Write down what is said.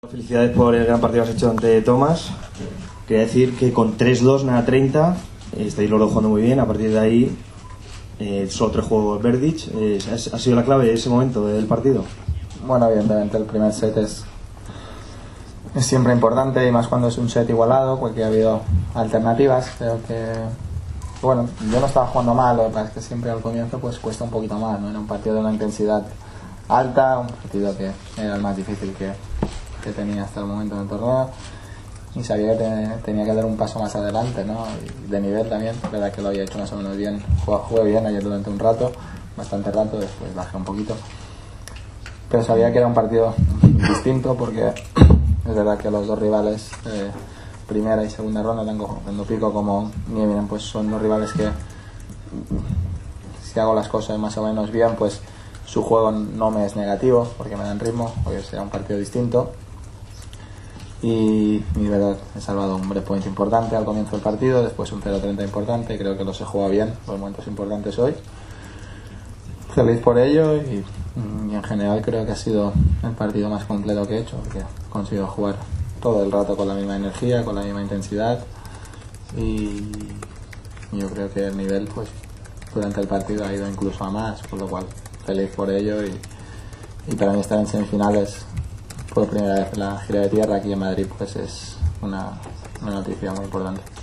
Felicidades por el gran partido que has hecho ante Thomas. Quería decir que con 3-2, nada 30, estáis los dos jugando muy bien. A partir de ahí, solo 3 juegos Berdych. ¿Ha sido la clave de ese momento del partido? Bueno, evidentemente el primer set es siempre importante, y más cuando es un set igualado, porque ha habido alternativas. Creo que, bueno, yo no estaba jugando mal, lo que pasa es que siempre al comienzo pues cuesta un poquito más, ¿no? Era un partido de una intensidad alta, un partido que era el más difícil que tenía hasta el momento en el torneo, y sabía que tenía que dar un paso más adelante, ¿no? Y de nivel también, la verdad que lo había hecho más o menos bien. Jugué bien ayer durante un rato, bastante rato, después bajé un poquito, pero sabía que era un partido distinto, porque es verdad que los dos rivales, primera y segunda ronda, tanto Pico como Nieminen, pues son dos rivales que, si hago las cosas más o menos bien, pues su juego no me es negativo, porque me dan ritmo. Hoy será un partido distinto, y de verdad he salvado un breakpoint importante al comienzo del partido, después un 0-30 importante. Creo que los he jugado bien, los momentos importantes hoy. Feliz por ello, y en general creo que ha sido el partido más completo que he hecho, porque he conseguido jugar todo el rato con la misma energía, con la misma intensidad, y yo creo que el nivel pues durante el partido ha ido incluso a más, por lo cual feliz por ello, y para mí estar en semifinales por primera vez en la gira de tierra aquí en Madrid pues es una noticia muy importante.